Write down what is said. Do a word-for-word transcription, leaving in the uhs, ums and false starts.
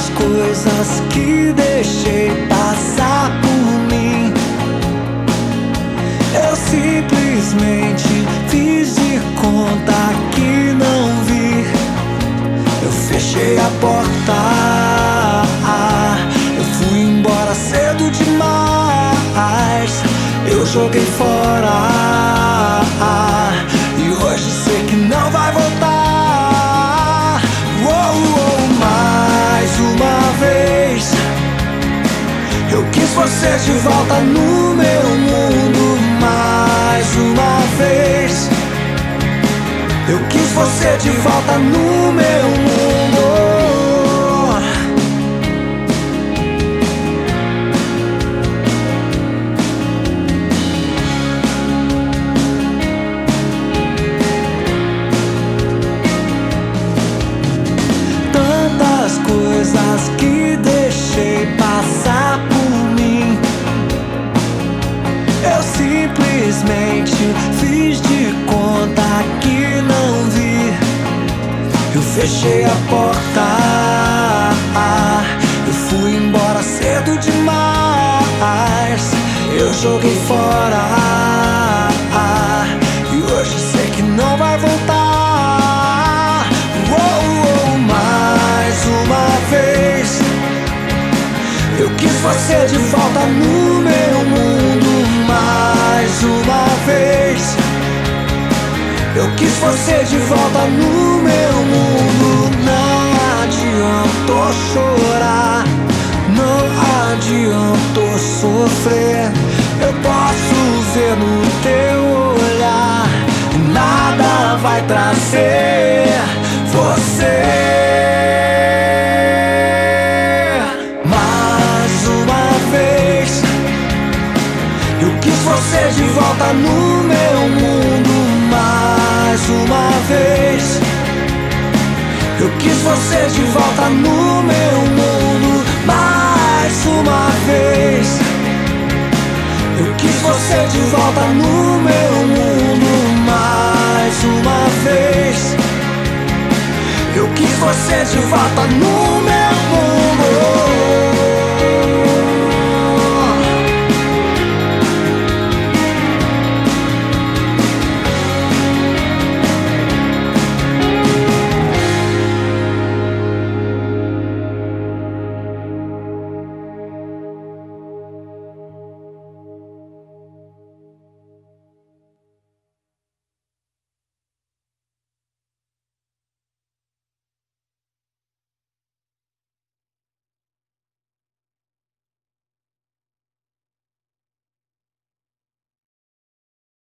Tantas coisas que deixei passar por mim, eu simplesmente fiz de conta que não vi. Eu fechei a porta, eu fui embora cedo demais. Eu joguei fora e hoje sei que não vai voltar. Oh, oh, mais uma vez eu quis você de volta no meu mundo. Mais uma vez eu quis você de volta no meu mundo. Tantas coisas que deixei passar por mim, eu simplesmente fiz de conta que não vi. Eu fechei a porta, eu fui embora cedo demais. Eu joguei fora e hoje sei que não vai voltar. Oh, oh, mais uma vez eu quis você de volta no meu mundo. Mais uma vez eu quis você de volta no meu mundo. Não adiantou chorar, não adiantou sofrer. Eu posso ver no teu olhar, nada vai trazer você. Mais uma vez eu quis você de volta no meu mundo. Mais uma vez eu quis você de volta no meu mundo. Mais uma vez eu quis você de volta no meu mundo. Mais uma vez eu quis você de volta no